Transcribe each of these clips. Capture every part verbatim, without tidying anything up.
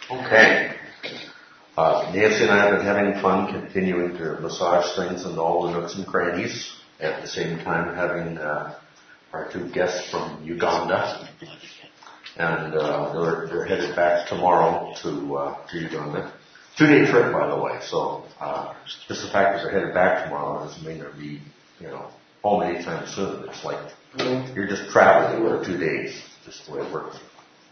Okay. Uh, Nancy and I have been having fun continuing to massage things into all the nooks and crannies, at the same time having uh, our two guests from Uganda. And uh, they're, they're headed back tomorrow to, uh, to Uganda. Two-day trip, by the way, so uh, just the fact that they're headed back tomorrow doesn't mean they'll be, you know, home anytime soon. It's like you're just traveling for two days, just the way it works.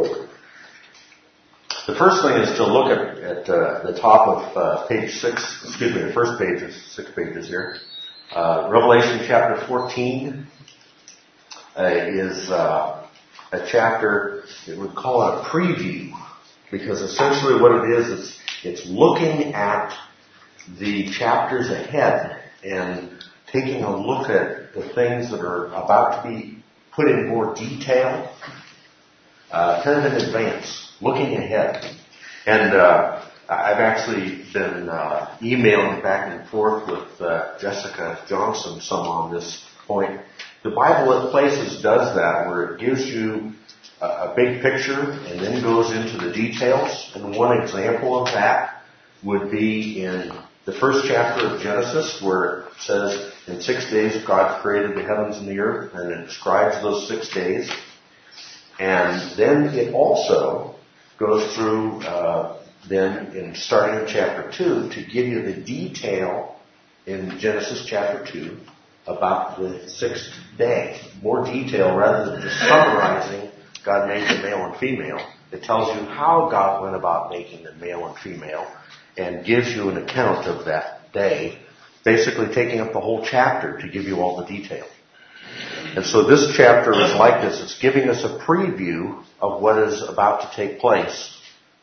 The first thing is to look at, at uh, the top of uh, page six, excuse me, the first page, six pages here. Uh, Revelation chapter fourteen uh, is uh, a chapter that we call it a preview, because essentially what it is, is it's looking at the chapters ahead and taking a look at the things that are about to be put in more detail, uh, kind of in advance, looking ahead. And uh, I've actually been uh, emailing back and forth with uh, Jessica Johnson some on this point. The Bible at places does that, where it gives you a, a big picture and then goes into the details. And one example of that would be in the first chapter of Genesis, where it says, in six days God created the heavens and the earth, and it describes those six days. And then it also goes through, uh, then in starting in chapter two, to give you the detail in Genesis chapter two about the sixth day. More detail rather than just summarizing God made the male and female. It tells you how God went about making the male and female and gives you an account of that day, basically taking up the whole chapter to give you all the detail. And so this chapter is like this. It's giving us a preview of what is about to take place,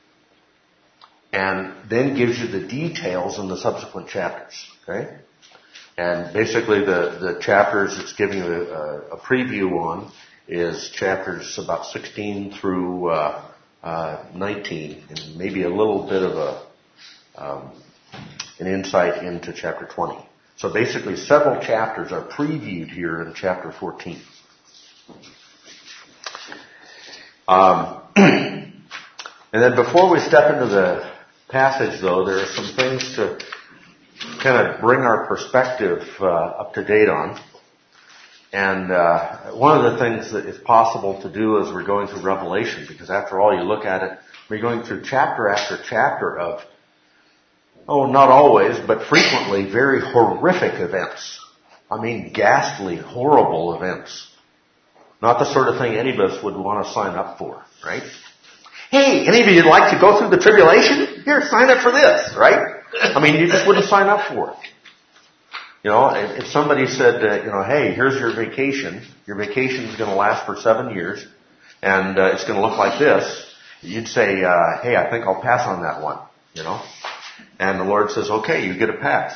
and then gives you the details in the subsequent chapters. Okay? And basically the, the chapters it's giving you a, a preview on is chapters about sixteen through uh, uh, nineteen, and maybe a little bit of a um, an insight into chapter twenty. So basically several chapters are previewed here in chapter fourteen. Um, and then before we step into the passage, though, there are some things to kind of bring our perspective uh, up to date on. And uh, one of the things that is possible to do as we're going through Revelation, because after all, you look at it, we're going through chapter after chapter of, oh, not always, but frequently very horrific events. I mean, ghastly, horrible events. Not the sort of thing any of us would want to sign up for, right? Hey, any of you would like to go through the tribulation? Here, sign up for this, right? I mean, you just wouldn't sign up for it. You know, if somebody said, uh, you know, hey, here's your vacation. Your vacation is going to last for seven years, and uh, it's going to look like this. You'd say, uh, hey, I think I'll pass on that one, you know. And the Lord says, okay, you get a pass.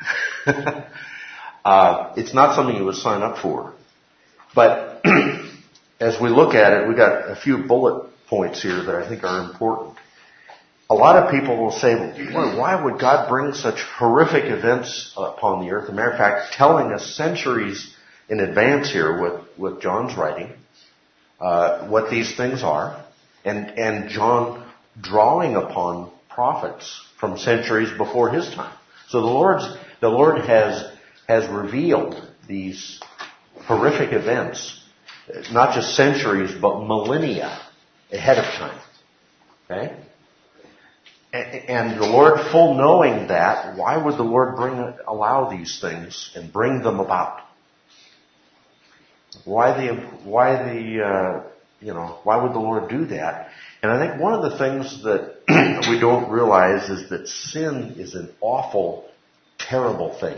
uh, it's not something you would sign up for. But as we look at it, we got a few bullet points here that I think are important. A lot of people will say, well, why would God bring such horrific events upon the earth? As a matter of fact, telling us centuries in advance here with, with John's writing, uh, what these things are, and, and John drawing upon prophets from centuries before his time. So the Lord's, the Lord has, has revealed these horrific events, not just centuries, but millennia ahead of time. Okay? And the Lord, full knowing that, why would the Lord bring, allow these things and bring them about? Why the, why the, uh, you know, why would the Lord do that? And I think one of the things that we don't realize is that sin is an awful, terrible thing.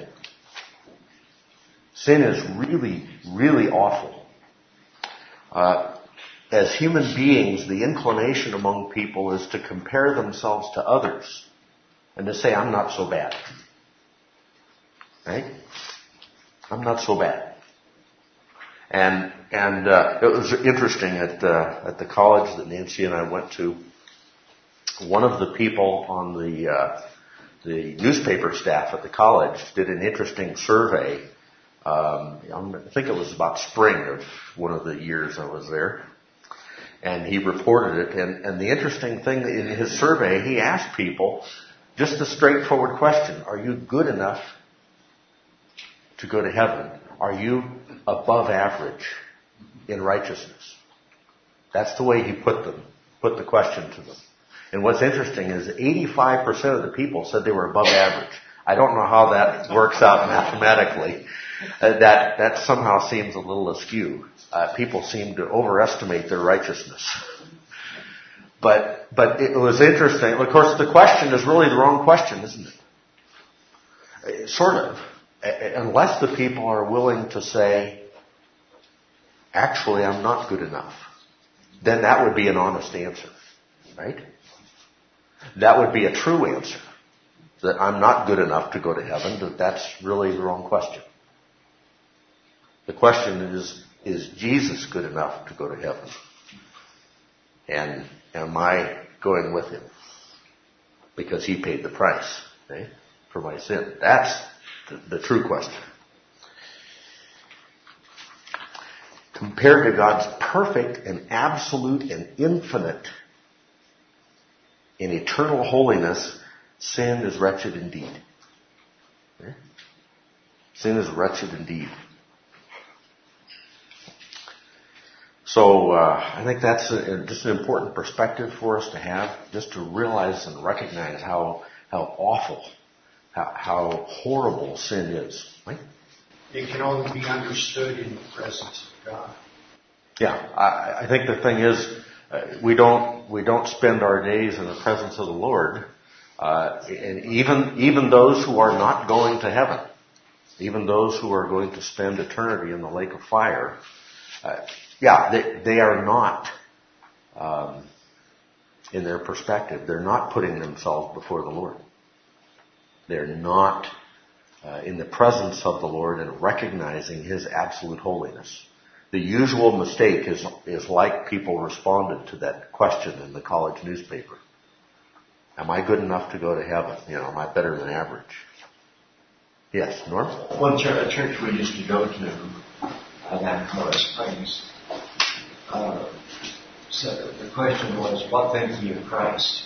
Sin is really, really awful. Uh, as human beings, the inclination among people is to compare themselves to others and to say, I'm not so bad. Right? I'm not so bad. And and uh, it was interesting at uh, at the college that Nancy and I went to. One of the people on the uh, the newspaper staff at the college did an interesting survey. Um, I think it was about spring of one of the years I was there, And he reported it. And, and the interesting thing, in his survey, he asked people just a straightforward question. Are you good enough to go to heaven? Are you above average in righteousness? That's the way he put them, put the question to them. And what's interesting is eighty-five percent of the people said they were above average. I don't know how that works out mathematically. Uh, that, that somehow seems a little askew. Uh, people seem to overestimate their righteousness. But, but it was interesting. Of course, the question is really the wrong question, isn't it? Uh, sort of. Uh, unless the people are willing to say, actually, I'm not good enough. Then that would be an honest answer. Right? That would be a true answer. That I'm not good enough to go to heaven. That that's really the wrong question. The question is, is Jesus good enough to go to heaven? And am I going with him? Because he paid the price, right, for my sin. That's the, the true question. Compared to God's perfect and absolute and infinite in eternal holiness, sin is wretched indeed. Okay? Sin is wretched indeed. So uh, I think that's a, just an important perspective for us to have, just to realize and recognize how how awful, how, how horrible sin is. Right? It can only be understood in the presence of God. Yeah, I, I think the thing is, uh, we don't we don't spend our days in the presence of the Lord, uh, and even even those who are not going to heaven, even those who are going to spend eternity in the lake of fire. Uh, Yeah, they, they are not, um, in their perspective, they're not putting themselves before the Lord. They're not uh, in the presence of the Lord and recognizing his absolute holiness. The usual mistake is is like people responded to that question in the college newspaper. Am I good enough to go to heaven? You know, am I better than average? Yes, Norm? One church, church we used to go to, uh, down in Colorado Springs, Uh, so the question was, what think ye of Christ?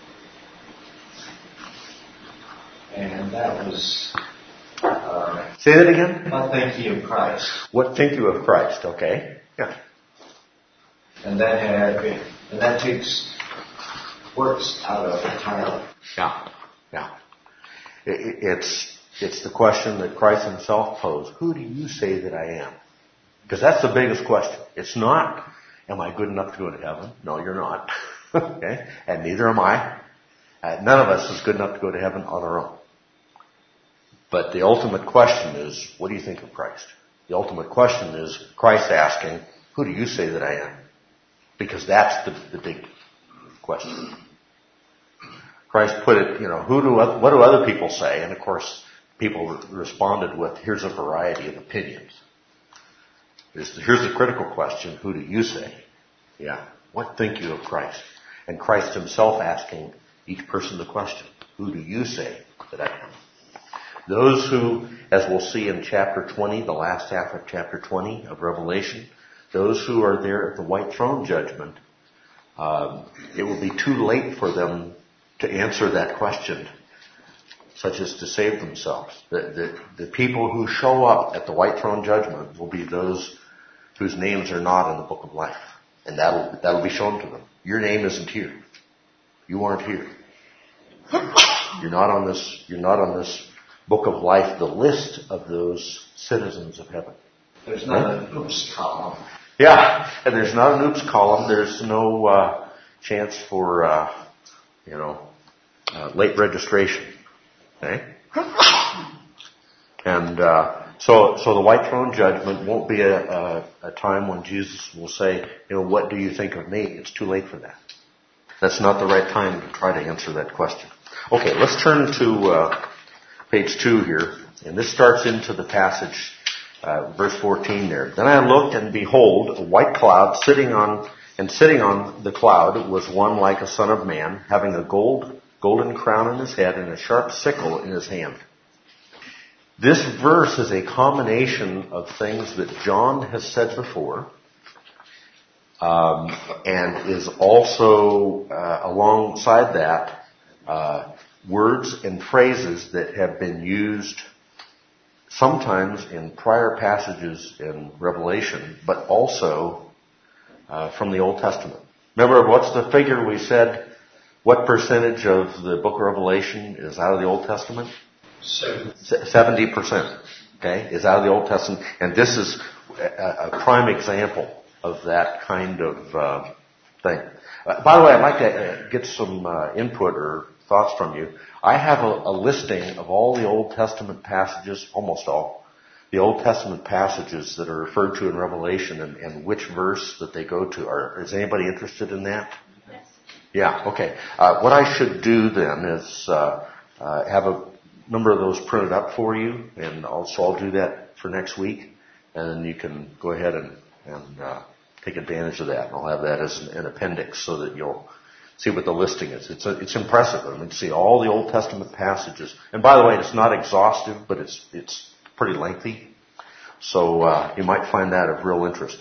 And that was... Uh, Say that again? What think ye of Christ? What think you of Christ? Okay. Yeah. And that had, and that takes works out of it entirely. Yeah. Yeah. It, it's, it's the question that Christ himself posed. Who do you say that I am? Because that's the biggest question. It's not, am I good enough to go to heaven? No, you're not. Okay? And neither am I. Uh, none of us is good enough to go to heaven on our own. But the ultimate question is, what do you think of Christ? The ultimate question is Christ asking, who do you say that I am? Because that's the, the big question. Christ put it, you know, who do, what do other people say? And of course, people re- responded with, here's a variety of opinions. Here's the critical question. Who do you say? Yeah. What think you of Christ? And Christ himself asking each person the question. Who do you say that I am? Those who, as we'll see in chapter twenty, the last half of chapter twenty of Revelation, those who are there at the white throne judgment, um, it will be too late for them to answer that question, such as to save themselves. The, the, the people who show up at the white throne judgment will be those whose names are not in the book of life. And that'll, that'll be shown to them. Your name isn't here. You aren't here. You're not on this, you're not on this book of life, the list of those citizens of heaven. There's not right? an oops column. Yeah, and there's not an oops column. There's no, uh, chance for, uh, you know, uh, late registration. Okay? And, uh, so, so the white throne judgment won't be a, a, a time when Jesus will say, you know, what do you think of me? It's too late for that. That's not the right time to try to answer that question. Okay, let's turn to, uh, page two here. And this starts into the passage, uh, verse fourteen there. Then I looked and behold, a white cloud sitting on, and sitting on the cloud was one like a son of man, having a gold, golden crown in his head and a sharp sickle in his hand. This verse is a combination of things that John has said before um, and is also uh, alongside that uh, words and phrases that have been used sometimes in prior passages in Revelation, but also uh, from the Old Testament. Remember, what's the figure we said? What percentage of the book of Revelation is out of the Old Testament? seventy percent. Okay, is out of the Old Testament, and this is a, a prime example of that kind of uh, thing. Uh, by the way, I'd like to uh, get some uh, input or thoughts from you. I have a, a listing of all the Old Testament passages, almost all, the Old Testament passages that are referred to in Revelation and, and which verse that they go to. Are, is anybody interested in that? Yes. Yeah, okay. Uh, what I should do then is uh, uh, have a number of those printed up for you, and also I'll do that for next week, and then you can go ahead and, and uh, take advantage of that. And I'll have that as an, an appendix so that you'll see what the listing is. It's a, it's impressive. I mean, see all the Old Testament passages. And by the way, it's not exhaustive, but it's it's pretty lengthy. So uh, you might find that of real interest.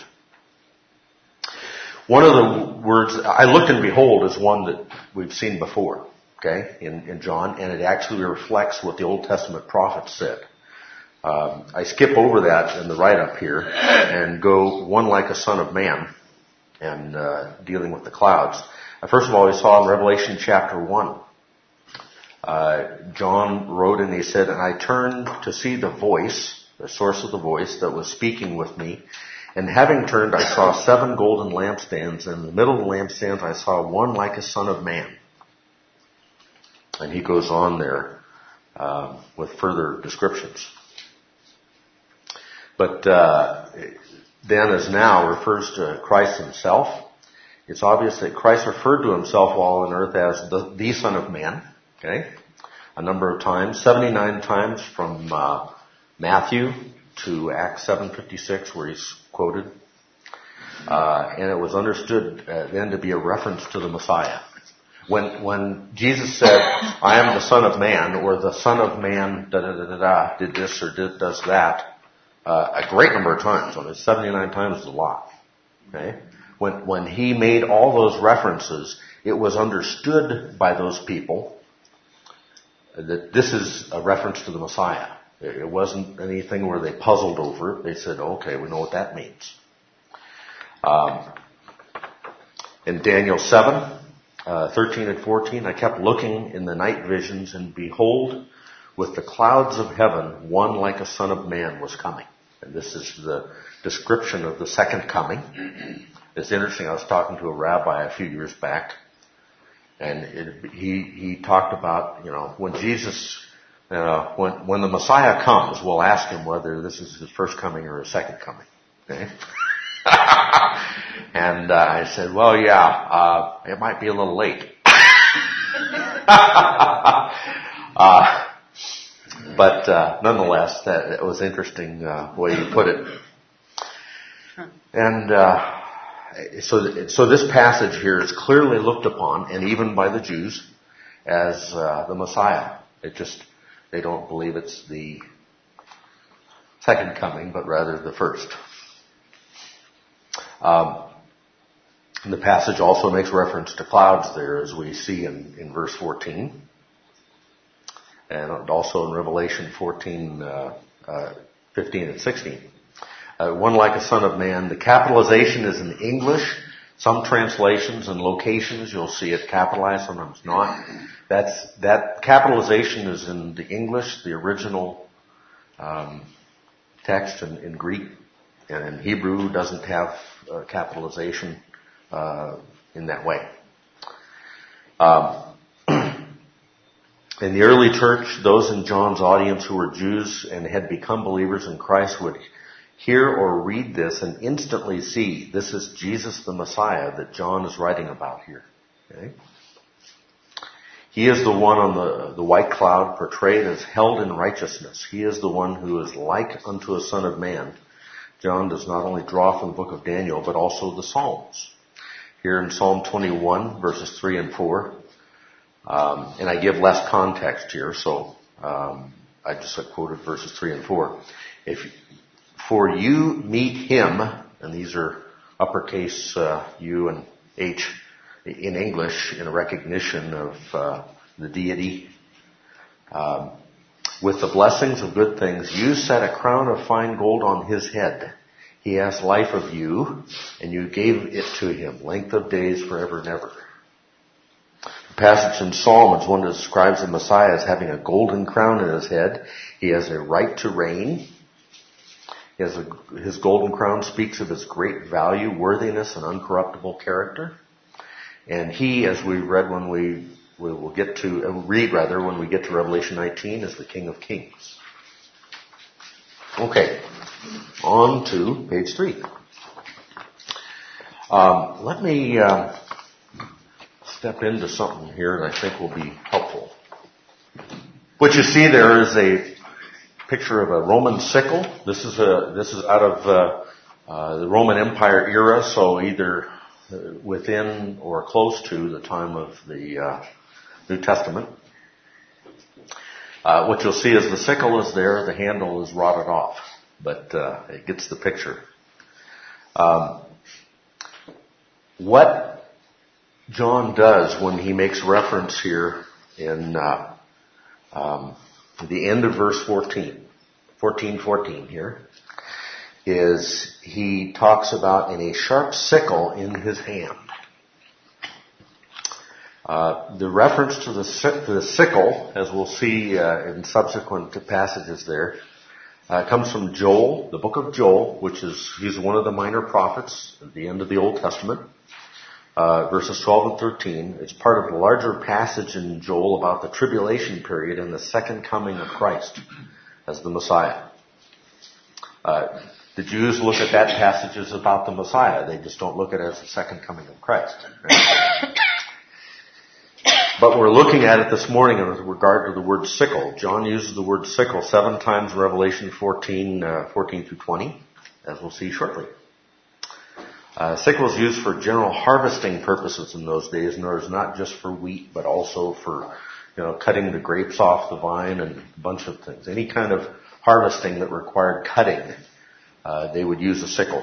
One of the words, I looked and behold, is one that we've seen before, okay, in, in John, and it actually reflects what the Old Testament prophets said. Um, I skip over that in the write-up here and go one like a son of man and uh, dealing with the clouds. First of all, we saw in Revelation chapter one, uh, John wrote and he said, and I turned to see the voice, the source of the voice that was speaking with me. And having turned, I saw seven golden lampstands. And in the middle of the lampstands, I saw one like a son of man. And he goes on there uh, with further descriptions. But uh, then as now refers to Christ himself. It's obvious that Christ referred to himself while on earth as the, the Son of Man, okay, a number of times, seventy-nine times from uh, Matthew to Acts seven fifty-six where he's quoted. Uh, and it was understood uh, then to be a reference to the Messiah. When when Jesus said, I am the Son of Man, or the Son of Man da da da da, da did this or did, does that, uh, a great number of times. I mean, seventy-nine times is a lot, okay? When, when he made all those references, it was understood by those people that this is a reference to the Messiah. It wasn't anything where they puzzled over it. They said, okay, we know what that means. Um, in Daniel seven, uh, thirteen and fourteen, I kept looking in the night visions, and behold, with the clouds of heaven, one like a son of man was coming. And this is the description of the second coming. It's interesting. I was talking to a rabbi a few years back, and it, he he talked about, you know, when Jesus, uh, when when the Messiah comes, we'll ask him whether this is his first coming or his second coming. Okay. And uh, I said, well, yeah, uh, it might be a little late. uh, but uh, nonetheless, that it was interesting uh, the way you put it. And uh, So, so this passage here is clearly looked upon, and even by the Jews, as uh, the Messiah. It just, they don't believe it's the second coming, but rather the first. Um, and the passage also makes reference to clouds there, as we see in, in verse fourteen, and also in Revelation fourteen, uh, uh, fifteen and sixteen. Uh, one like a son of man. The capitalization is in English. Some translations and locations you'll see it capitalized, sometimes not. That's, that capitalization is in the English, the original um, text in, in Greek, and in Hebrew doesn't have uh, capitalization uh, in that way. Um, in the early church, those in John's audience who were Jews and had become believers in Christ would hear or read this and instantly see this is Jesus the Messiah that John is writing about here. Okay? He is the one on the, the white cloud portrayed as held in righteousness. He is the one who is like unto a son of man. John does not only draw from the book of Daniel, but also the Psalms. Here in Psalm twenty-one, verses three and four, um, and I give less context here, so um, I just quoted verses three and four. If For you meet him, and these are uppercase uh, U and H in English in recognition of uh, the deity. Um, with the blessings of good things, you set a crown of fine gold on his head. He asked life of you, and you gave it to him, length of days forever and ever. The passage in Psalm is one that describes the Messiah as having a golden crown in his head. He has a right to reign. He has a, his golden crown speaks of his great value, worthiness, and uncorruptible character. And he, as we read when we, we will get to, uh, read rather, when we get to Revelation nineteen, is the King of Kings. Okay. On to page three. Um, let me uh, step into something here that I think will be helpful. What you see there is a picture of a Roman sickle. This is a this is out of uh, uh, the Roman Empire era, so either within or close to the time of the uh, New Testament. Uh, what you'll see is the sickle is there, the handle is rotted off. But uh, it gets the picture. Um, what John does when he makes reference here in uh, um, the end of verse fourteen, fourteen fourteen here, is he talks about in a sharp sickle in his hand. Uh, the reference to the, to the sickle, as we'll see uh, in subsequent passages there, Uh, it comes from Joel, the book of Joel, which is, he's one of the minor prophets at the end of the Old Testament, uh, verses twelve and thirteen. It's part of the larger passage in Joel about the tribulation period and the second coming of Christ as the Messiah. Uh, the Jews look at that passage as about the Messiah. They just don't look at it as the second coming of Christ. Right? But we're looking at it this morning in regard to the word sickle. John uses the word sickle seven times in Revelation fourteen, uh, fourteen through twenty, as we'll see shortly. Uh, sickle is used for general harvesting purposes in those days, and it was not just for wheat, but also for, you know, cutting the grapes off the vine and a bunch of things. Any kind of harvesting that required cutting, uh, they would use a sickle.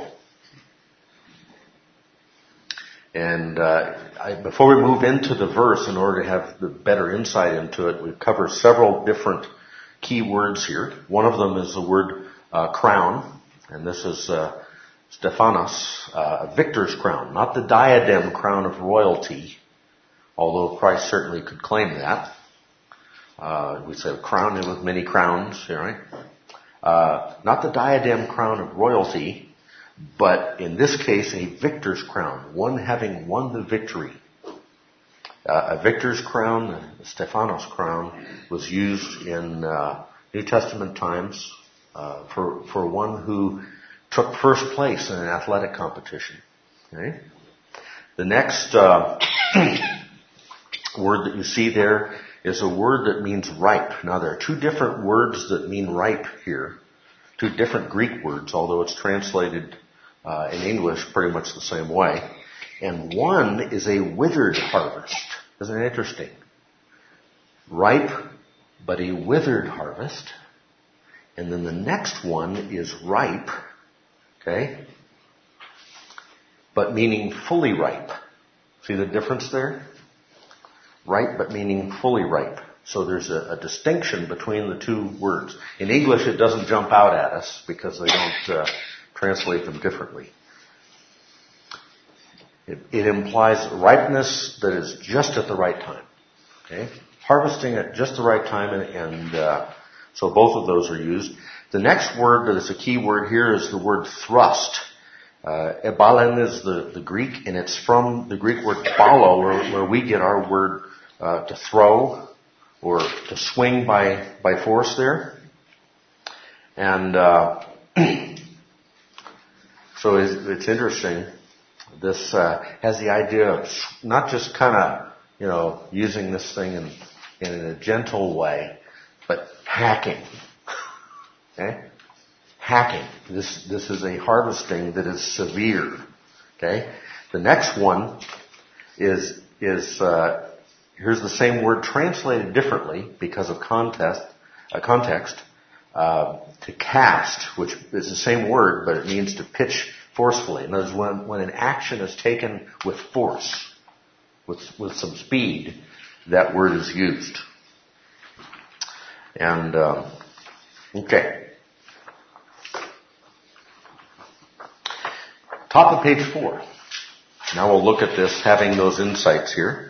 And uh, I, before we move into the verse, in order to have the better insight into it, we've covered several different key words here. One of them is the word uh, crown, and this is uh, Stephanos, uh, a victor's crown, not the diadem crown of royalty, although Christ certainly could claim that. Uh, we say crown him with many crowns, right? Uh, not the diadem crown of royalty, but in this case, a victor's crown, one having won the victory. Uh, a victor's crown, the Stephanos crown, was used in uh, New Testament times uh, for for one who took first place in an athletic competition. Okay? The next uh, word that you see there is a word that means ripe. Now, there are two different words that mean ripe here, two different Greek words, although it's translated Uh, in English pretty much the same way. And one is a withered harvest. Isn't it interesting? Ripe, but a withered harvest. And then the next one is ripe, okay, but meaning fully ripe. See the difference there? Ripe, but meaning fully ripe. So there's a, a distinction between the two words. In English, it doesn't jump out at us because they don't uh, translate them differently. It, it implies ripeness that is just at the right time. Okay, harvesting at just the right time, and, and uh, so both of those are used. The next word that is a key word here is the word thrust. Uh, ebalen is the, the Greek, and it's from the Greek word balo, where, where we get our word uh, to throw or to swing by by force there. And uh, so it's, it's interesting. This uh, has the idea of not just kind of, you know, using this thing in, in a gentle way, but hacking. Okay? Hacking. This this is a harvesting that is severe. Okay? The next one is is uh, here's the same word translated differently because of context. Uh, context uh, to cast, which is the same word, but it means to pitch forcefully. In other words, when, when an action is taken with force, with, with some speed, that word is used. And, um, okay. Top of page four. Now we'll look at this, having those insights here.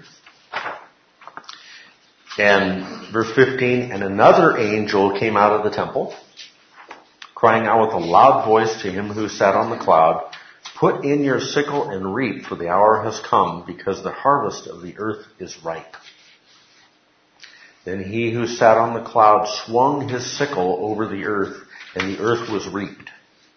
And verse fifteen, and another angel came out of the temple, crying out with a loud voice to him who sat on the cloud, put in your sickle and reap, for the hour has come, because the harvest of the earth is ripe. Then he who sat on the cloud swung his sickle over the earth, and the earth was reaped.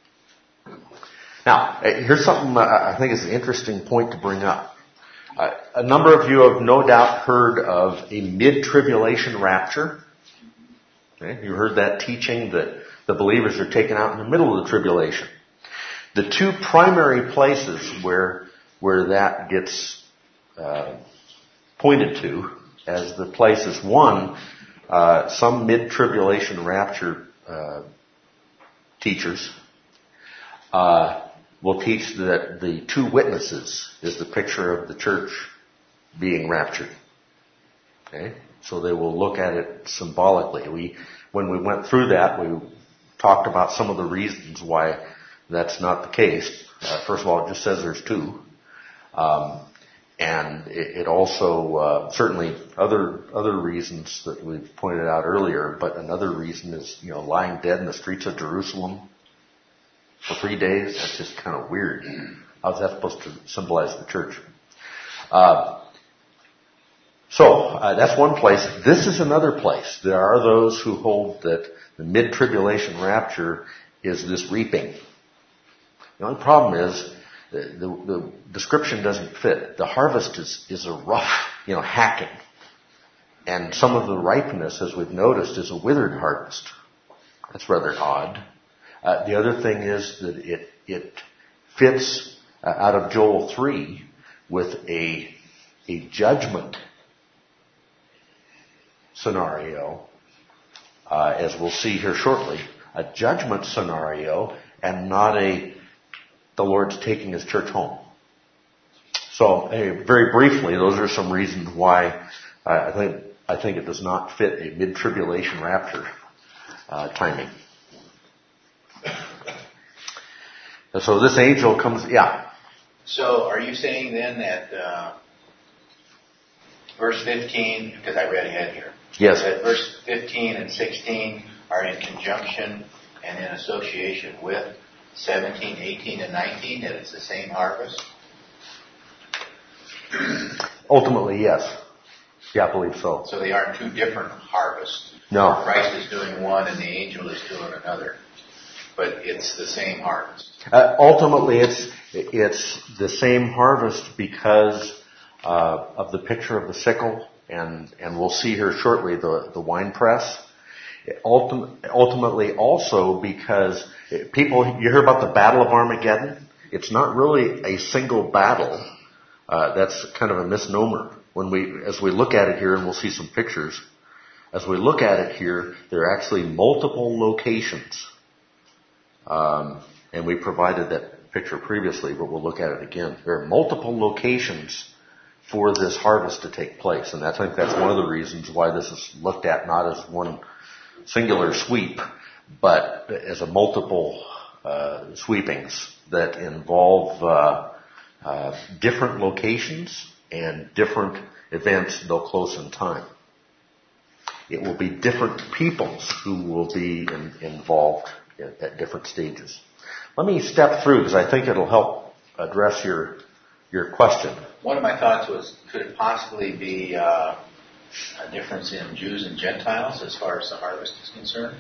Now, here's something I think is an interesting point to bring up. Uh, a number of you have no doubt heard of a mid-tribulation rapture. Okay? You heard that teaching that the believers are taken out in the middle of the tribulation. The two primary places where where that gets uh, pointed to as the places, one, uh, some mid-tribulation rapture uh, teachers uh, will teach that the two witnesses is the picture of the church being raptured. Okay? So they will look at it symbolically. We, when we went through that, we talked about some of the reasons why that's not the case. Uh, first of all, it just says there's two. Um, and it, it also, uh, certainly other, other reasons that we've pointed out earlier, but another reason is, you know, lying dead in the streets of Jerusalem for three days. That's just kind of weird. How's that supposed to symbolize the church? Uh, so, uh, that's one place. This is another place. There are those who hold that the mid-tribulation rapture is this reaping. The only problem is the, the, the description doesn't fit. The harvest is, is a rough, you know, hacking. And some of the ripeness, as we've noticed, is a withered harvest. That's rather odd. Uh, the other thing is that it, it fits uh, out of Joel three with a, a judgment scenario, uh, as we'll see here shortly, a judgment scenario and not a, the Lord's taking his church home. So, hey, very briefly, those are some reasons why I think, I think it does not fit a mid-tribulation rapture uh, timing. And so this angel comes, yeah. So are you saying then that uh, verse fifteen, because I read ahead here, yes, that verse fifteen and sixteen are in conjunction and in association with seventeen, eighteen, and nineteen, that it's the same harvest? Ultimately, yes. Yeah, I believe so. So they aren't two different harvests. No. Christ is doing one and the angel is doing another. But it's the same harvest. Uh, ultimately, it's it's the same harvest because uh, of the picture of the sickle, and and we'll see here shortly the the wine press. Ultim- ultimately, also because people, you hear about the Battle of Armageddon. It's not really a single battle. Uh, that's kind of a misnomer. When we, as we look at it here, and we'll see some pictures. As we look at it here, there are actually multiple locations. Um, and we provided that picture previously, but we'll look at it again. There are multiple locations for this harvest to take place, and I think that's one of the reasons why this is looked at not as one singular sweep, but as a multiple uh, sweepings that involve uh, uh, different locations and different events, though close in time. It will be different peoples who will be in, involved at different stages. Let me step through because I think it'll help address your your question. One of my thoughts was, could it possibly be uh, a difference in Jews and Gentiles as far as the harvest is concerned?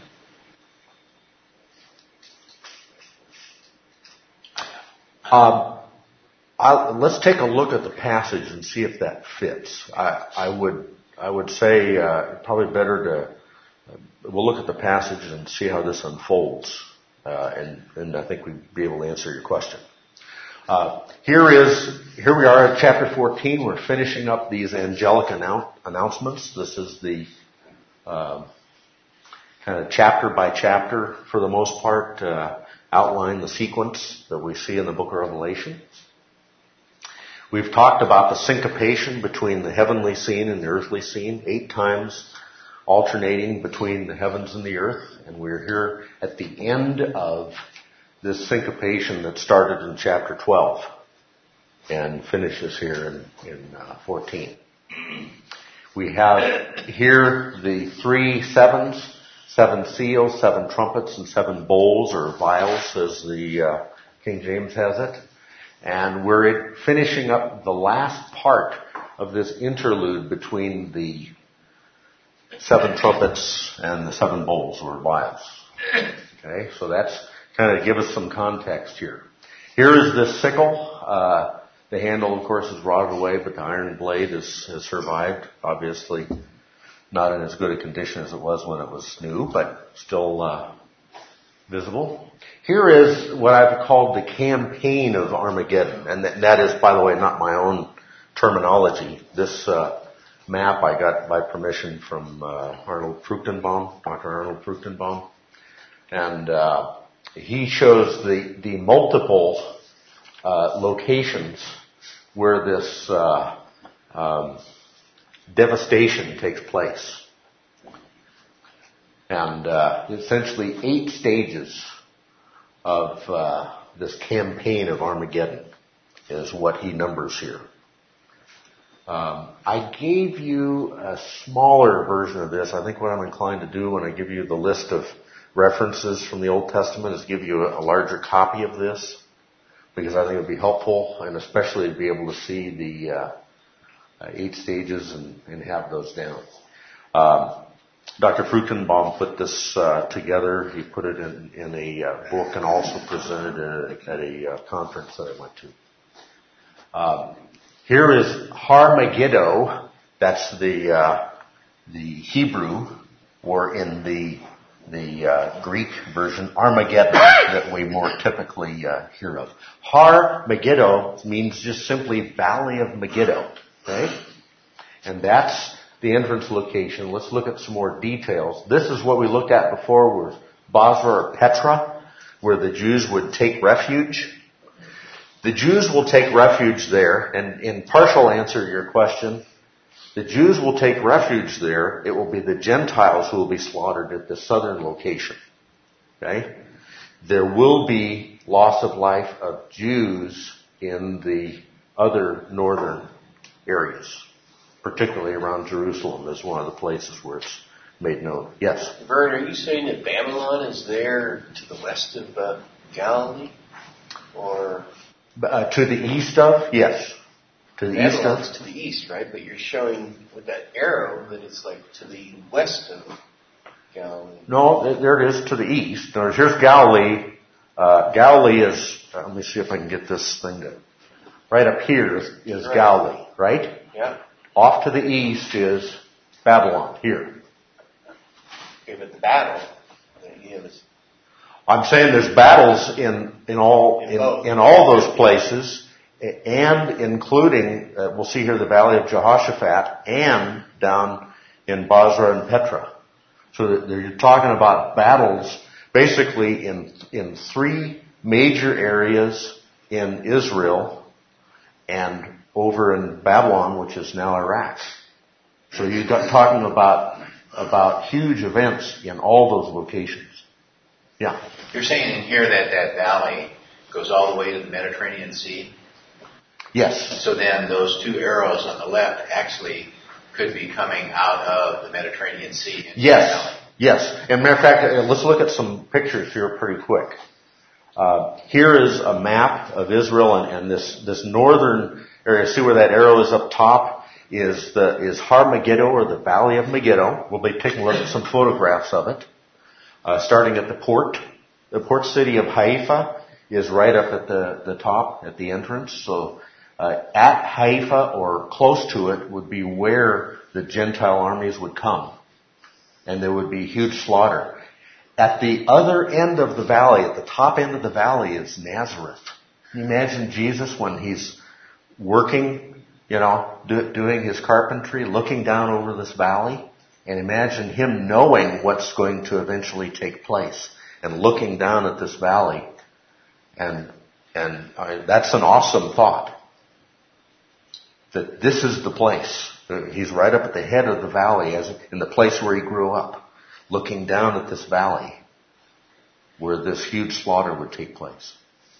Um, I'll, let's take a look at the passage and see if that fits. I, I would I would say uh, probably better to. We'll look at the passage and see how this unfolds, uh, and, and I think we'd be able to answer your question. Uh, here is, here we are at chapter fourteen. We're finishing up these angelic annou- announcements. This is the uh, kind of chapter by chapter, for the most part, uh, outline the sequence that we see in the book of Revelation. We've talked about the syncopation between the heavenly scene and the earthly scene, eight times alternating between the heavens and the earth. And we're here at the end of this syncopation that started in chapter twelve and finishes here in, in uh, fourteen. We have here the three sevens, seven seals, seven trumpets, and seven bowls or vials, as the uh, King James has it. And we're finishing up the last part of this interlude between the seven trumpets and the seven bowls or vials. Okay, so that's kind of give us some context here. Here is this sickle. Uh, the handle, of course, is rotted away, but the iron blade is, has survived. Obviously, not in as good a condition as it was when it was new, but still uh, visible. Here is what I've called the campaign of Armageddon, and that is, by the way, not my own terminology. This uh, map I got by permission from uh, Arnold Fruchtenbaum, Doctor Arnold Fruchtenbaum, and uh, he shows the the multiple uh, locations where this uh, um, devastation takes place, and uh, essentially eight stages of uh, this campaign of Armageddon is what he numbers here. Um, I gave you a smaller version of this. I think what I'm inclined to do when I give you the list of references from the Old Testament is give you a, a larger copy of this, because I think it would be helpful, and especially to be able to see the uh, uh, eight stages and, and have those down. Um, Doctor Fruchtenbaum put this uh, together. He put it in, in a uh, book and also presented it at a uh, conference that I went to. Um, here is Har-Megiddo. That's the uh, the Hebrew, or in the the uh, Greek version, Armageddon, that we more typically uh, hear of. Har-Megiddo means just simply Valley of Megiddo. Okay, and that's the entrance location. Let's look at some more details. This is what we looked at before, where Bozrah or Petra, where the Jews would take refuge. The Jews will take refuge there, and in partial answer to your question, the Jews will take refuge there. It will be the Gentiles who will be slaughtered at the southern location. Okay? There will be loss of life of Jews in the other northern areas, particularly around Jerusalem is one of the places where it's made known. Yes? Vern, are you saying that Babylon is there to the west of uh, Galilee? Or Uh, to the east of? Yes. To the east of? Babylon's to the east, right? But you're showing with that arrow that it's like to the west of Galilee. No, there it is to the east. Now, here's Galilee. Uh, Galilee is, uh, let me see if I can get this thing to, right up here is, is Right. Galilee, right? Yeah. Off to the east is Babylon, here. Okay, but the battle, you know, is I'm saying there's battles in, in all, In in, both. in all those places, and including, uh, we'll see here the Valley of Jehoshaphat, and down in Bozrah and Petra. So that you're talking about battles basically in, in three major areas in Israel and over in Babylon, which is now Iraq. So you're talking about, about huge events in all those locations. Yeah. You're saying in here that that valley goes all the way to the Mediterranean Sea? Yes. So then those two arrows on the left actually could be coming out of the Mediterranean Sea. into the Yes. valley. Yes. And matter of fact, uh, let's look at some pictures here pretty quick. Uh, here is a map of Israel, and, and this, this northern area. See where that arrow is up top? Is the, is Har-Megiddo, or the Valley of Megiddo. We'll be taking a look at some photographs of it. Uh, starting at the port. The port city of Haifa is right up at the, the top, at the entrance. So, uh, at Haifa, or close to it, would be where the Gentile armies would come. And there would be huge slaughter. At the other end of the valley, at the top end of the valley, is Nazareth. Can you imagine Jesus when he's working, you know, do, doing his carpentry, looking down over this valley? And imagine him knowing what's going to eventually take place and looking down at this valley And, and I, that's an awesome thought. That this is the place. He's right up at the head of the valley, as in the place where he grew up, looking down at this valley where this huge slaughter would take place.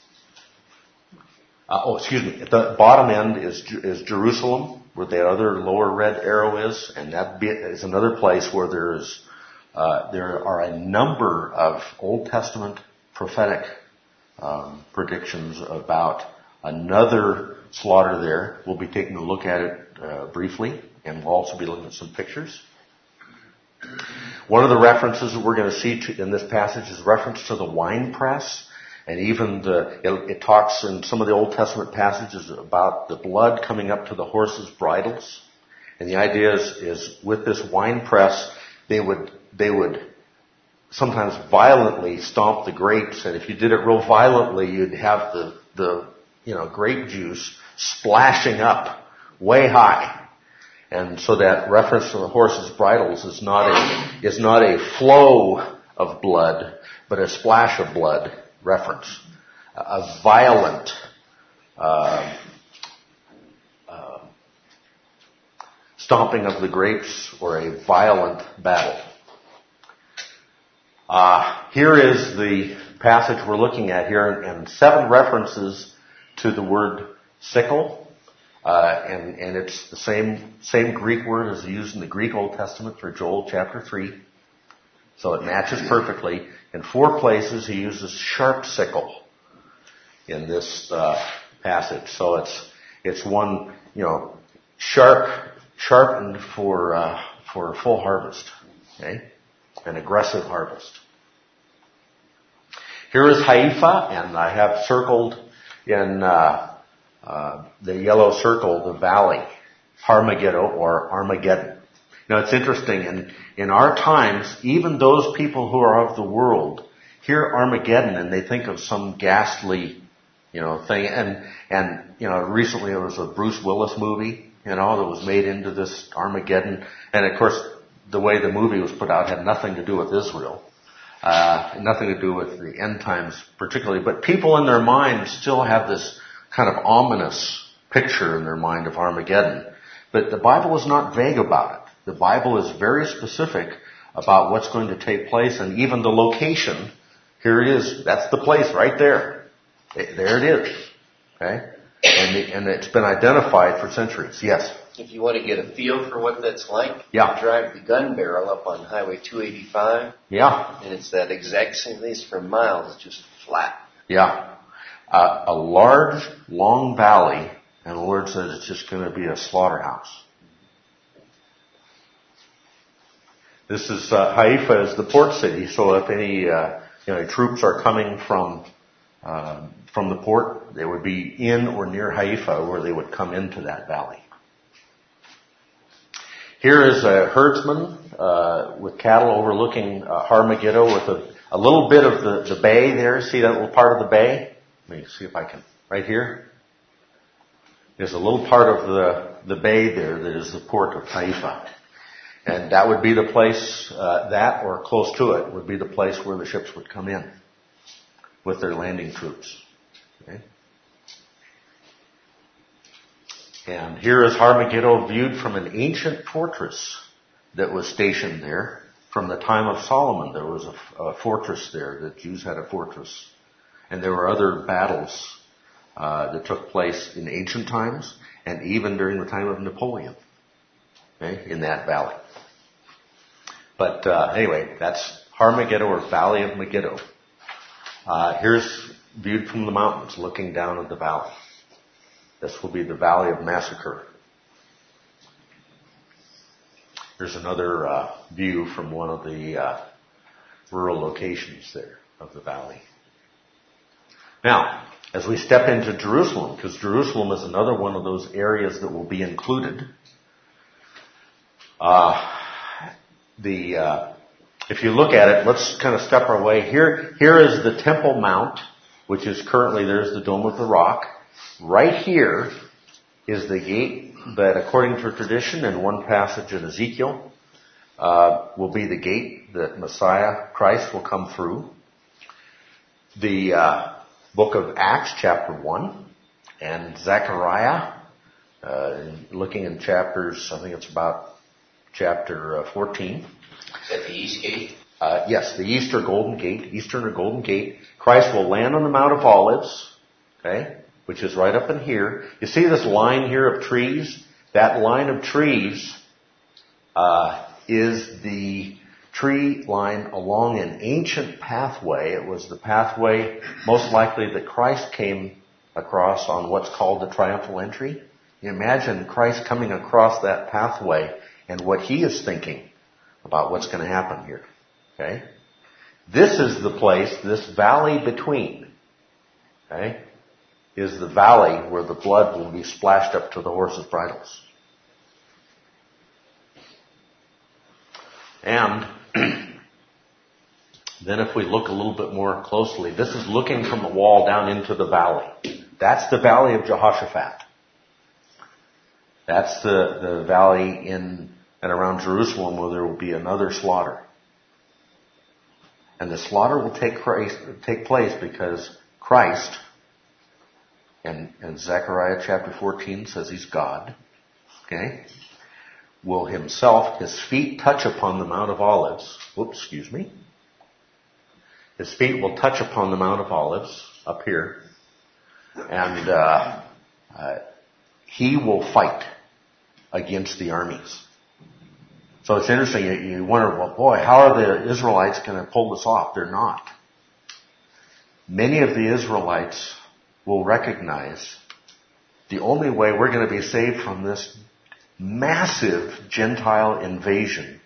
Uh, oh, excuse me. At the bottom end is is Jerusalem, where the other lower red arrow is, and that is another place where there is uh, there are a number of Old Testament prophetic um, predictions about another slaughter there. We'll be taking a look at it uh, briefly, and we'll also be looking at some pictures. One of the references that we're going to see to, in this passage is reference to the wine press. And even the, it, it talks in some of the Old Testament passages about the blood coming up to the horses' bridles. And the idea is, is with this wine press, they would, they would sometimes violently stomp the grapes. And if you did it real violently, you'd have the, the, you know, grape juice splashing up way high. And so that reference to the horses' bridles is not a, is not a flow of blood, but a splash of blood reference. A violent, uh, uh, stomping of the grapes or a violent battle. Uh, here is the passage we're looking at here, and seven references to the word sickle. Uh, and, and it's the same, same Greek word as used in the Greek Old Testament for Joel chapter three. So it matches perfectly. In four places he uses sharp sickle in this, uh, passage. So it's, it's one, you know, sharp, sharpened for, uh, for full harvest. Okay? An aggressive harvest. Here is Haifa, and I have circled in, uh, Uh, the yellow circle, the valley, Har-Megiddo or Armageddon. Now it's interesting, in, in our times, even those people who are of the world hear Armageddon and they think of some ghastly, you know, thing. And, and, you know, recently there was a Bruce Willis movie, you know, that was made into this Armageddon. And of course, the way the movie was put out had nothing to do with Israel. Uh, nothing to do with the end times particularly. But people in their minds still have this kind of ominous picture in their mind of Armageddon. But the Bible is not vague about it. The Bible is very specific about what's going to take place, and even the location. Here it is. That's the place right there. There it is. Okay? And, the, and it's been identified for centuries. Yes? If you want to get a feel for what that's like, yeah. drive the gun barrel up on Highway two eighty-five. Yeah. And it's that exact same place for miles. It's just flat. Yeah. Uh, a large, long valley, and the Lord says it's just going to be a slaughterhouse. This is, uh, Haifa is the port city, so if any, uh, you know, troops are coming from, uh, from the port, they would be in or near Haifa where they would come into that valley. Here is a herdsman, uh, with cattle overlooking, uh, Har-Megiddo with a, a little bit of the, the bay there. See that little part of the bay? Let me see if I can, right here. There's a little part of the, the bay there that is the port of Haifa. And that would be the place, uh, that or close to it would be the place where the ships would come in with their landing troops. Okay? And here is Har-Megiddo viewed from an ancient fortress that was stationed there. From the time of Solomon, there was a, a fortress there. The Jews had a fortress. And there were other battles uh, that took place in ancient times and even during the time of Napoleon, okay, in that valley. But uh, anyway, that's Har-Megiddo or Valley of Megiddo. Uh, here's viewed from the mountains looking down at the valley. This will be the Valley of Massacre. Here's another uh, view from one of the uh, rural locations there of the valley. Now, as we step into Jerusalem, because Jerusalem is another one of those areas that will be included, uh, the uh, if you look at it, let's kind of step our way. Here, here is the Temple Mount, which is currently, there's the Dome of the Rock. Right here is the gate that, according to tradition and one passage in Ezekiel, uh, will be the gate that Messiah Christ will come through. The uh, book of Acts, chapter one, and Zechariah, uh, looking in chapters, I think it's about chapter uh, fourteen. Is that the East Gate? Uh, yes, the East or Golden Gate, Eastern or Golden Gate. Christ will land on the Mount of Olives, okay, which is right up in here. You see this line here of trees? That line of trees uh, is the tree line along an ancient pathway. It was the pathway most likely that Christ came across on what's called the triumphal entry. You imagine Christ coming across that pathway and what he is thinking about what's going to happen here. Okay? This is the place, this valley between, okay, is the valley where the blood will be splashed up to the horses' bridles. And then if we look a little bit more closely, this is looking from the wall down into the valley. That's the valley of Jehoshaphat. That's the, the valley in and around Jerusalem where there will be another slaughter. And the slaughter will take Christ, take place because Christ, and, and Zechariah chapter fourteen says he's God, okay, will himself, his feet touch upon the Mount of Olives. Whoops, excuse me. His feet will touch upon the Mount of Olives up here. And uh, uh, he will fight against the armies. So it's interesting. You, you wonder, well, boy, how are the Israelites going to pull this off? They're not. Many of the Israelites will recognize the only way we're going to be saved from this massive Gentile invasion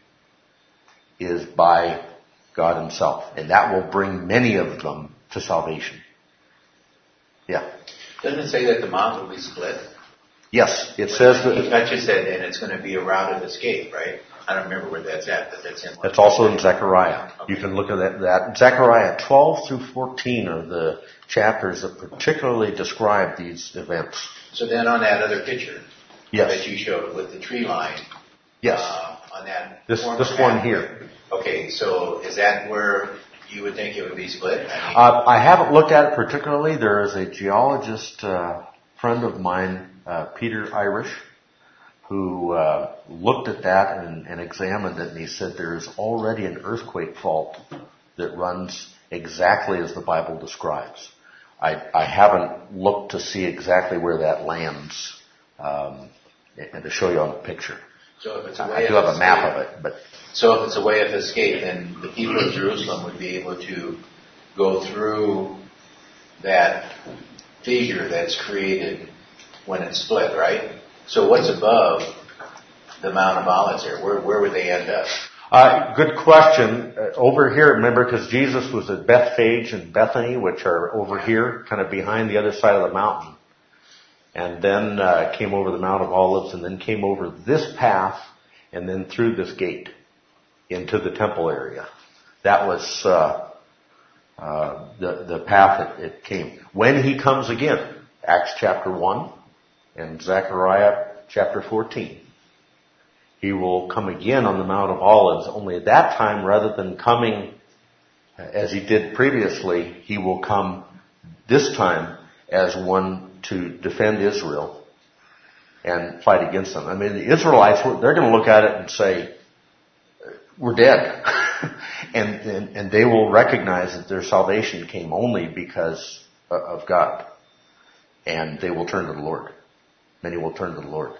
is by God himself. And that will bring many of them to salvation. Yeah. Doesn't it say that the mount will be split? Yes, it says that. He touches it and it's going to be a route of escape, right? I don't remember where that's at, but that's in. That's also in Zechariah. Okay. You can look at that, that. Zechariah twelve through fourteen are the chapters that particularly describe these events. So then on that other picture yes. that you showed with the tree line. Yes. Uh, on that. This this one here. Okay, so is that where you would think it would be split? I mean, uh, I haven't looked at it particularly. There is a geologist uh, friend of mine, uh, Peter Irish, who uh, looked at that and, and examined it, and he said there is already an earthquake fault that runs exactly as the Bible describes. I, I haven't looked to see exactly where that lands um, and to show you on the picture. So if it's a way I do of have a escape, map of it, but so if it's a way of escape, then the people of Jerusalem would be able to go through that fissure that's created when it's split, right? So what's above the Mount of Olives here? Where, where would they end up? Uh, good question. Uh, over here, remember, because Jesus was at Bethphage and Bethany, which are over here, kind of behind the other side of the mountain. And then uh, came over the Mount of Olives, and then came over this path, and then through this gate into the temple area. That was uh, uh, the the path it, it came. When he comes again, Acts chapter one and Zechariah chapter fourteen. He will come again on the Mount of Olives, only at that time, rather than coming as he did previously, he will come this time as one to defend Israel and fight against them. I mean, the Israelites, they're going to look at it and say, we're dead. and, and, and they will recognize that their salvation came only because of God. And they will turn to the Lord. Many will turn to the Lord.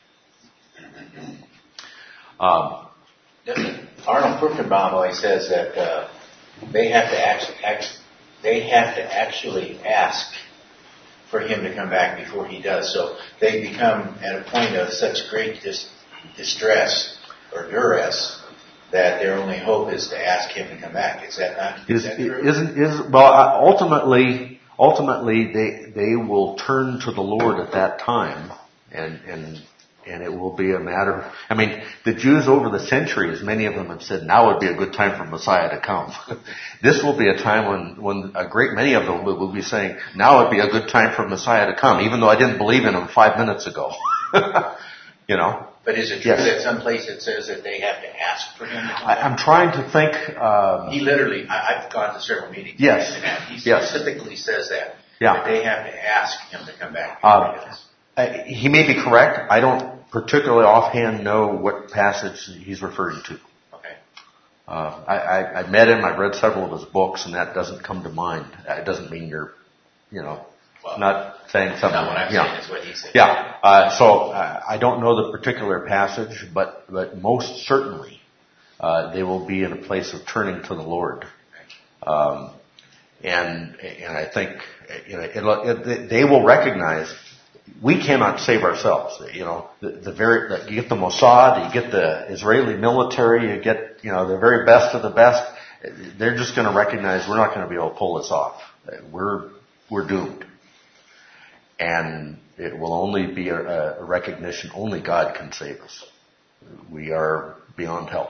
Um, Arnold Fruchtenbaum always says that uh, they have to act, act, they have to actually ask for him to come back before he does. So they become at a point of such great dis- distress or duress that their only hope is to ask him to come back. Is that not? Is, is that true? Isn't is well? Ultimately, ultimately, they they will turn to the Lord at that time, and and. And it will be a matter, I mean, the Jews over the centuries, many of them have said, now would be a good time for Messiah to come. This will be a time when, when a great many of them will, will be saying, now would be a good time for Messiah to come, even though I didn't believe in him five minutes ago. You know? But is it true yes. that someplace it says that they have to ask for him to come I, back? I'm trying to think. Um, he literally, I, I've gone to several meetings. Yes. And he yes. specifically says that. Yeah. But they have to ask him to come back. Uh, uh, he may be correct. I don't particularly offhand know what passage he's referring to. Okay. Uh, I, I, I met him. I've read several of his books, and that doesn't come to mind. It doesn't mean you're, you know, well, not saying something. No, what I'm yeah. saying is what he said. Yeah. Uh, so uh, I don't know the particular passage, but but most certainly uh, they will be in a place of turning to the Lord. Um, and and I think you know it, it, they will recognize we cannot save ourselves. You know the, the very the, you get the Mossad, you get the Israeli military, you get you know the very best of the best. They're just going to recognize we're not going to be able to pull this off. We're we're doomed, and it will only be a, a recognition only God can save us. We are beyond help.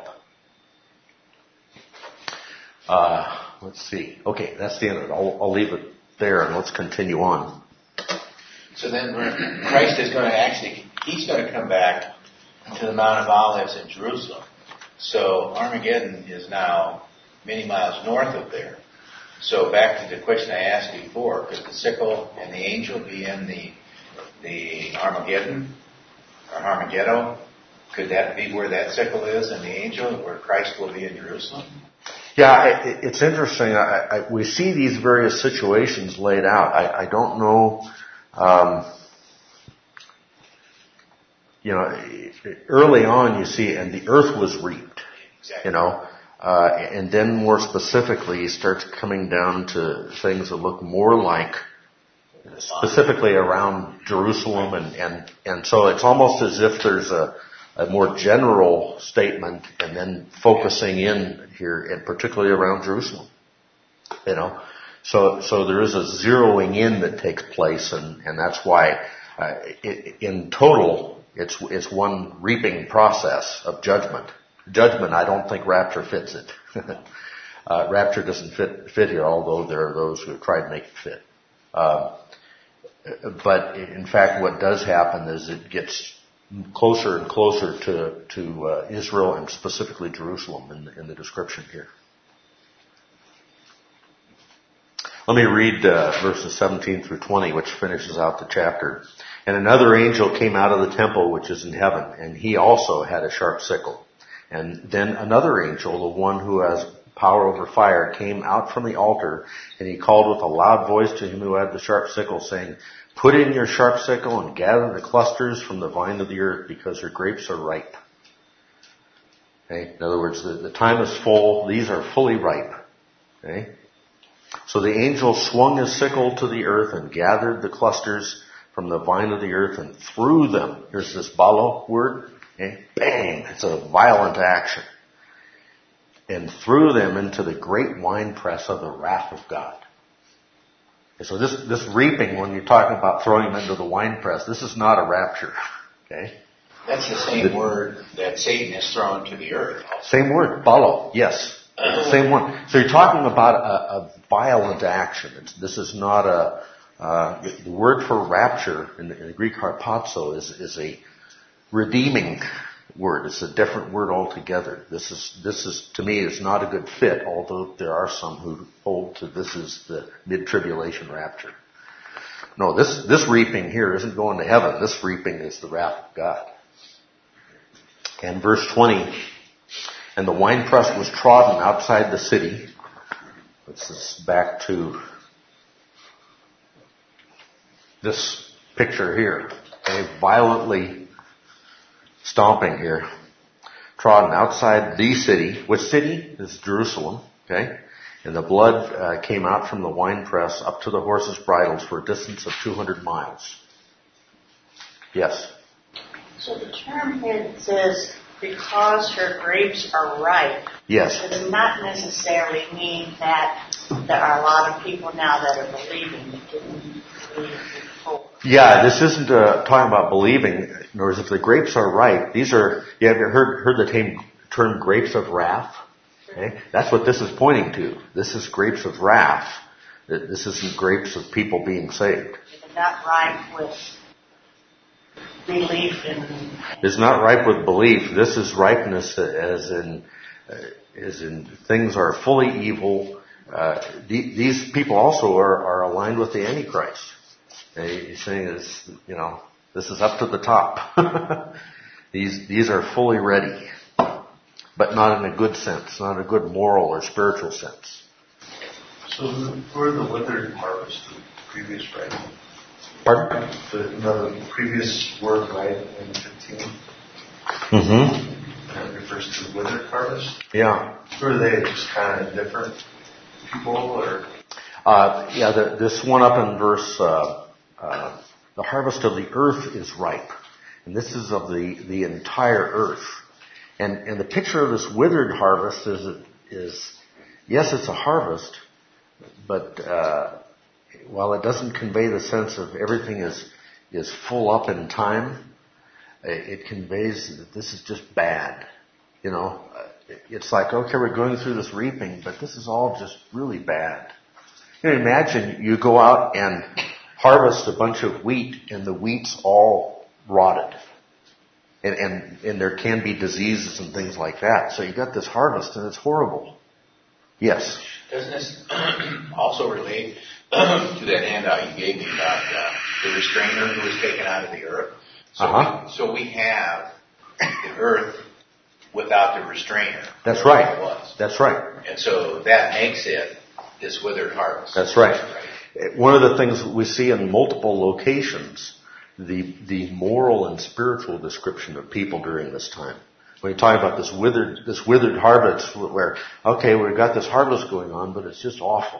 Uh, let's see. Okay, that's the end of it. I'll, I'll leave it there and let's continue on. So then Christ is going to actually, he's going to come back to the Mount of Olives in Jerusalem. So Armageddon is now many miles north of there. So back to the question I asked before, could the sickle and the angel be in the the Armageddon or Armageddon? Could that be where that sickle is and the angel, where Christ will be in Jerusalem? Yeah, it, it's interesting. I, I, we see these various situations laid out. I, I don't know, um, you know, early on you see, and the earth was reaped, Exactly. you know, uh, and then more specifically he starts coming down to things that look more like specifically around Jerusalem, and, and, and so it's almost as if there's a, a more general statement and then focusing in here, and particularly around Jerusalem. You know, so so there is a zeroing in that takes place, and, and that's why uh, it, in total it's it's one reaping process of judgment. Judgment, I don't think rapture fits it. uh, rapture doesn't fit fit here, although there are those who have tried to make it fit. Uh, but in fact, what does happen is it gets closer and closer to to uh, Israel, and specifically Jerusalem in the, in the description here. Let me read uh, verses seventeen through twenty, which finishes out the chapter. And another angel came out of the temple which is in heaven, and he also had a sharp sickle. And then another angel, the one who has power over fire, came out from the altar, and he called with a loud voice to him who had the sharp sickle, saying, "Put in your sharp sickle and gather the clusters from the vine of the earth, because her grapes are ripe." Okay? In other words, the, the time is full. These are fully ripe. Okay? So the angel swung his sickle to the earth and gathered the clusters from the vine of the earth and threw them. Here's this balo word. Okay? Bang! It's a violent action. And threw them into the great winepress of the wrath of God. So this, this reaping, when you're talking about throwing them into the winepress, this is not a rapture. Okay? That's the same the, word that Satan is thrown to the earth. Same word, balo, yes. Same one. So you're talking about a, a violent action. It's, this is not a, uh, the word for rapture in the, in the Greek harpazo is, is a redeeming word. It's a different word altogether. This is, this is, to me, is not a good fit, although there are some who hold to this is the mid-tribulation rapture. No, this, this reaping here isn't going to heaven. This reaping is the wrath of God. And verse twenty, and the winepress was trodden outside the city. Let's just back to this picture here. Okay, violently stomping here. Trodden outside the city. Which city? Is Jerusalem. Okay? And the blood uh, came out from the winepress up to the horses' bridles for a distance of two hundred miles. Yes? So the term here says, because her grapes are ripe. Yes. It does not necessarily mean that there are a lot of people now that are believing that didn't believe before. Yeah, this isn't uh, talking about believing, nor is if the grapes are ripe. These are, you have heard, heard the term, term grapes of wrath? Okay? That's what this is pointing to. This is grapes of wrath. This isn't grapes of people being saved. It's not ripe with belief in... It's not ripe with belief. This is ripeness as in, uh, as in things are fully evil. uh, the, these people also are, are aligned with the Antichrist. They, he's saying this, you know, this is up to the top. these these are fully ready, but not in a good sense, not a good moral or spiritual sense. So for the withered harvest, the previous writing, Pardon? the, the previous word, right, in fifteen, Mm-hmm. that refers to the withered harvest. Yeah. Or are they just kind of different people, or? Uh, yeah, the, this one up in verse, uh, uh, the harvest of the earth is ripe. And this is of the, the entire earth. And, and the picture of this withered harvest is, is, yes, it's a harvest, but, uh, while it doesn't convey the sense of everything is, is full up in time, it conveys that this is just bad. You know, it's like, okay, we're going through this reaping, but this is all just really bad. You know, imagine you go out and harvest a bunch of wheat and the wheat's all rotted. And, and, and there can be diseases and things like that. So you got this harvest and it's horrible. Yes? Doesn't this also relate to that handout you gave me about uh, the restrainer who was taken out of the earth? So, uh-huh. we, so we have the earth without the restrainer. That's right. It was. That's right. And so that makes it this withered harvest. That's right. right. One of the things we see in multiple locations, the the moral and spiritual description of people during this time. When you talk about this withered this withered harvest, where okay, we've got this harvest going on, but it's just awful.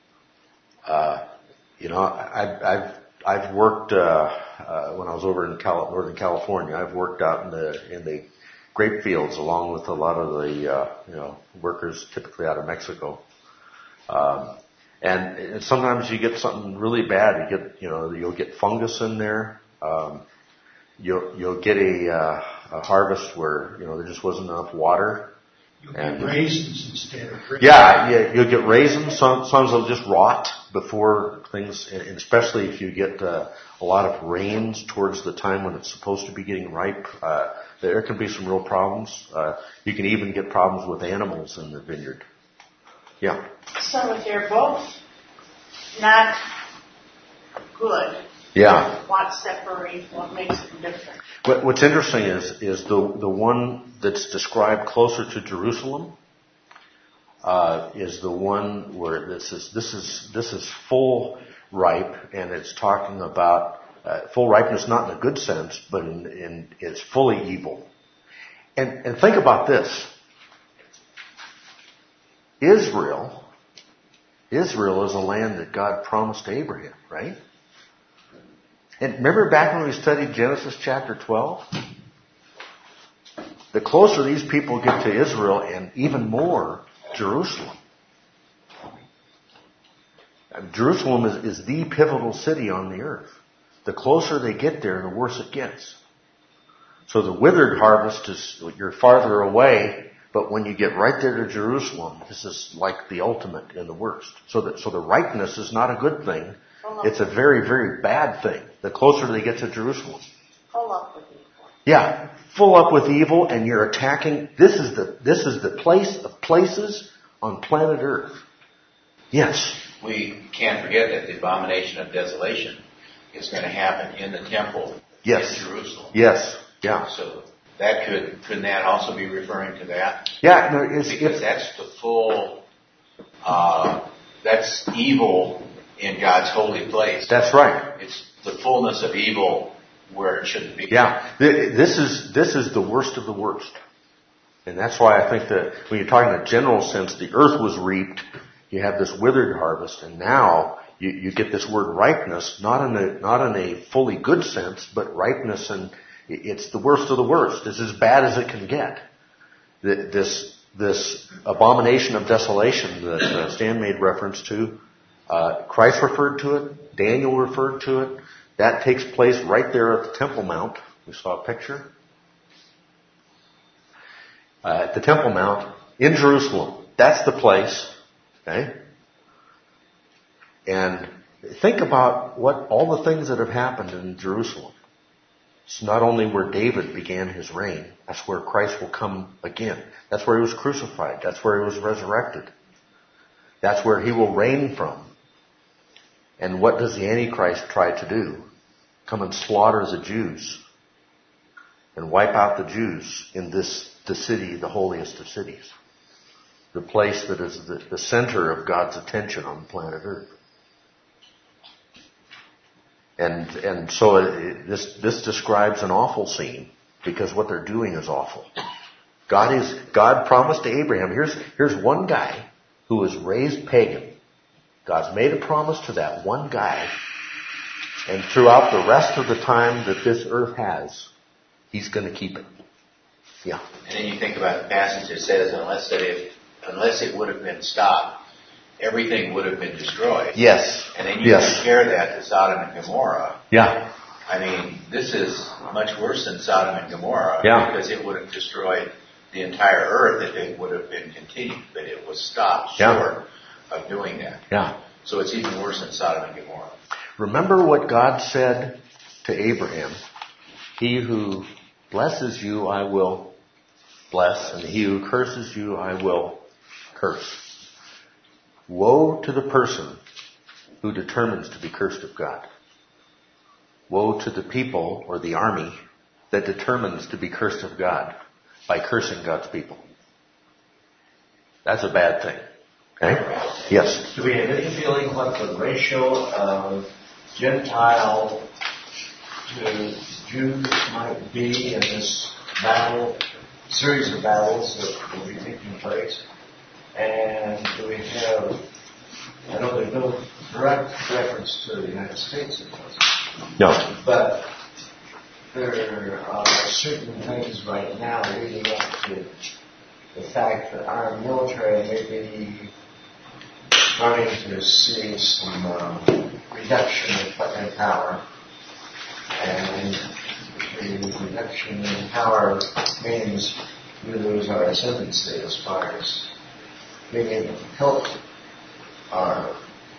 Uh, you know, I, I've I've worked uh, uh, when I was over in Cal- Northern California. I've worked out in the in the grape fields along with a lot of the uh, you know workers, typically out of Mexico. Um, and, and sometimes you get something really bad. You get you know you'll get fungus in there. Um, you'll you'll get a, uh, a harvest where you know there just wasn't enough water. You'll and, get raisins instead of raisins. Yeah, yeah, you'll get raisins. Some some will just rot before things, and especially if you get uh, a lot of rains towards the time when it's supposed to be getting ripe. Uh, there can be some real problems. Uh, you can even get problems with animals in the vineyard. Yeah. So if they're both not good, Yeah. what separates, what makes them different? What, what's interesting is is the the one that's described closer to Jerusalem uh, is the one where this is this is this is full ripe, and it's talking about uh, full ripeness, not in a good sense, but in, in it's fully evil. And and think about this. Israel, Israel is a land that God promised to Abraham, right? And remember back when we studied Genesis chapter twelve? The closer these people get to Israel, and even more, Jerusalem. Jerusalem is, is the pivotal city on the earth. The closer they get there, the worse it gets. So the withered harvest is, you're farther away, but when you get right there to Jerusalem, this is like the ultimate in the worst. So that, so the ripeness is not a good thing. It's a very, very bad thing. The closer they get to Jerusalem. Full up with evil. Yeah, full up with evil, and you're attacking. This is the this is the place of places on planet Earth. Yes. We can't forget that the abomination of desolation is going to happen in the temple Yes. in Jerusalem. Yes. Yeah. So that could couldn't that also be referring to that? Yeah. No, it's, Because it's, that's the full. Uh, that's evil in God's holy place. that's right. It's the fullness of evil where it shouldn't be. Yeah. This is this is the worst of the worst, and that's why I think that when you're talking in a general sense, the earth was reaped. You have this withered harvest, and now you, you get this word ripeness, not in a not in a fully good sense, but ripeness, and it's the worst of the worst. It's as bad as it can get. This this abomination of desolation that uh, Stan made reference to, uh, Christ referred to it, Daniel referred to it. That takes place right there at the Temple Mount. We saw a picture. Uh, at the Temple Mount in Jerusalem. That's the place. Okay? And think about what all the things that have happened in Jerusalem. It's not only where David began his reign. That's where Christ will come again. That's where he was crucified. That's where he was resurrected. That's where he will reign from. And what does the Antichrist try to do? Come and slaughter the Jews and wipe out the Jews in this, the city, the holiest of cities. The place that is the, the center of God's attention on planet Earth. And, and so it, this, this describes an awful scene because what they're doing is awful. God is, God promised to Abraham, here's, here's one guy who was raised pagan. God's made a promise to that one guy, and throughout the rest of the time that this earth has, he's going to keep it. Yeah. And then you think about the passage that says, unless that if, unless it would have been stopped, everything would have been destroyed. Yes. And then you yes. compare that to Sodom and Gomorrah. Yeah. I mean, this is much worse than Sodom and Gomorrah yeah. because it would have destroyed the entire earth if it would have been continued, but it was stopped yeah. short of doing that. Yeah. So it's even worse than Sodom and Gomorrah. Remember what God said to Abraham, he who blesses you I will bless, and he who curses you I will curse. Woe to the person who determines to be cursed of God. Woe to the people or the army that determines to be cursed of God by cursing God's people. That's a bad thing. Okay? Yes? Do we have any feeling what the ratio of Gentile to Jews might be in this battle, series of battles that will be taking place? And do we have, I know there's no direct reference to the United States, of course. No. But there are certain things right now leading up to the fact that our military may be starting to see some uh, reduction in power. And the reduction in power means we lose our ascendancy as far as being able to help our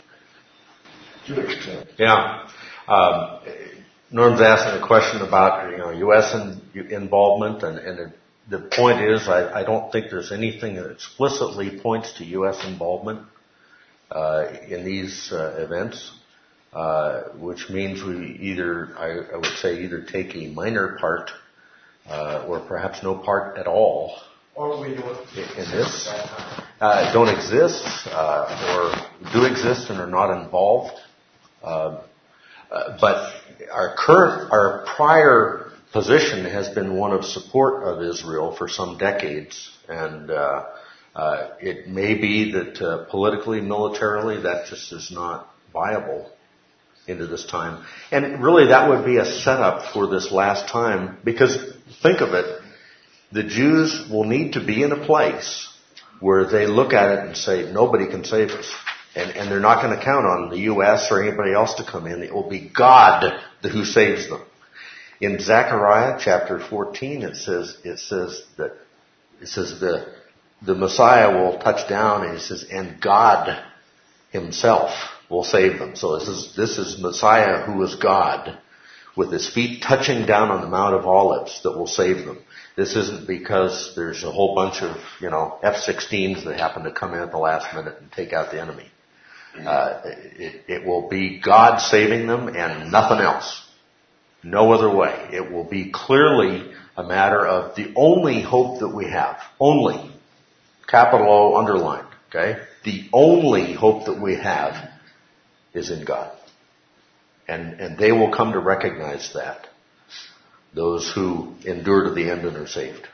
Jewish community. Yeah. Um, Norm's asking a question about, you know, U S in, involvement, and, and the point is, I, I don't think there's anything that explicitly points to U S involvement uh, in these uh, events, uh, which means we either, I, I would say, either take a minor part uh, or perhaps no part at all. Or we don't in this, uh, don't exist, uh, or do exist and are not involved. Uh, uh, but our current, our prior position has been one of support of Israel for some decades, and uh, uh, it may be that uh, politically, militarily, that just is not viable into this time. And really, that would be a setup for this last time, because think of it. The Jews will need to be in a place where they look at it and say, nobody can save us. And, and they're not going to count on the U S or anybody else to come in. It will be God who saves them. In Zechariah chapter fourteen, it says, it says that, it says the, the Messiah will touch down, and it says, and God himself will save them. So this is, this is Messiah who is God, with his feet touching down on the Mount of Olives, that will save them. This isn't because there's a whole bunch of, you know, F sixteens that happen to come in at the last minute and take out the enemy. Uh, it, it will be God saving them and nothing else. No other way. It will be clearly a matter of the only hope that we have. Only. Capital O underlined. Okay? The only hope that we have is in God. And, and they will come to recognize that. Those who endure to the end and are saved.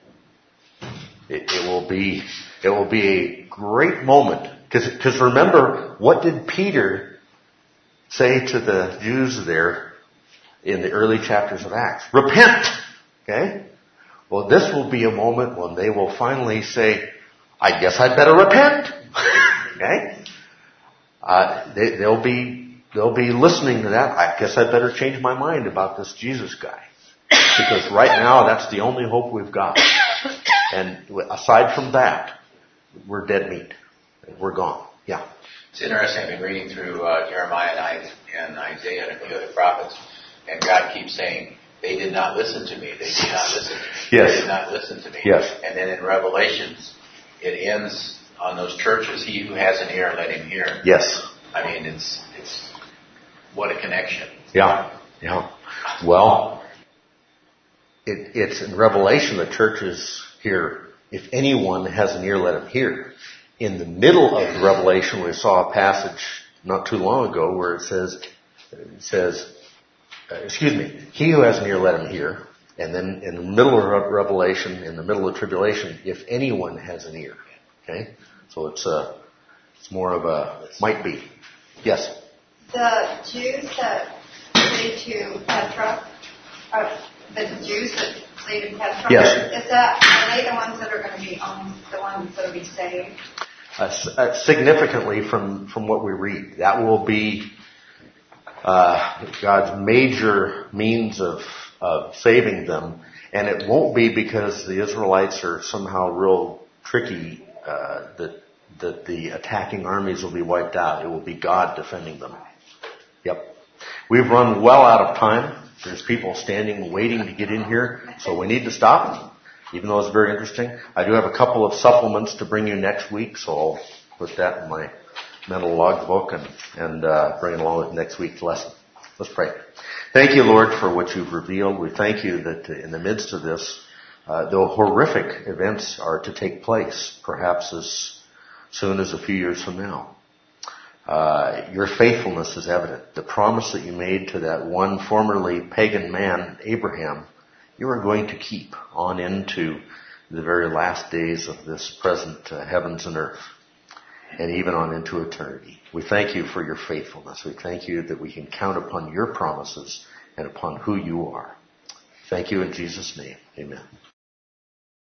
It, it will be, it will be a great moment. Because remember, what did Peter say to the Jews there in the early chapters of Acts? Repent! Okay? Well, this will be a moment when they will finally say, I guess I'd better repent. Okay? Uh, they, they'll be, they'll be listening to that. I guess I'd better change my mind about this Jesus guy. Because right now, that's the only hope we've got. And aside from that, we're dead meat. We're gone. Yeah. It's interesting. I've been reading through uh, Jeremiah and Isaiah and a few other prophets, and God keeps saying, they did not listen to me. They did not listen to me. Yes. They did not listen to me. Yes. And then in Revelations, it ends on those churches, he who has an ear, let him hear. Yes. I mean, it's, it's, what a connection. Yeah. Yeah. Well, it, it's in Revelation the churches here, if anyone has an ear, let him hear. In the middle of the Revelation, we saw a passage not too long ago where it says, it says, uh, excuse me, he who has an ear, let him hear. And then in the middle of Revelation, in the middle of tribulation, if anyone has an ear. Okay? So it's uh, it's more of a, might be. Yes? The Jews that flee to Petra, are the Jews that flee to Petra, Yes. Is that, are they the ones that are going to be on, the ones that will be saved? Uh, uh, significantly from, from what we read. That will be uh, God's major means of, of saving them. And it won't be because the Israelites are somehow real tricky uh, that, that the attacking armies will be wiped out. It will be God defending them. Yep. We've run well out of time. There's people standing waiting to get in here, so we need to stop. Even though it's very interesting. I do have a couple of supplements to bring you next week, so I'll put that in my mental logbook and, and uh, bring it along with next week's lesson. Let's pray. Thank you, Lord, for what you've revealed. We thank you that in the midst of this, uh, the horrific events are to take place, perhaps as soon as a few years from now. Uh, your faithfulness is evident. The promise that you made to that one formerly pagan man, Abraham, you are going to keep on into the very last days of this present uh, heavens and earth, and even on into eternity. We thank you for your faithfulness. We thank you that we can count upon your promises and upon who you are. Thank you in Jesus' name. Amen.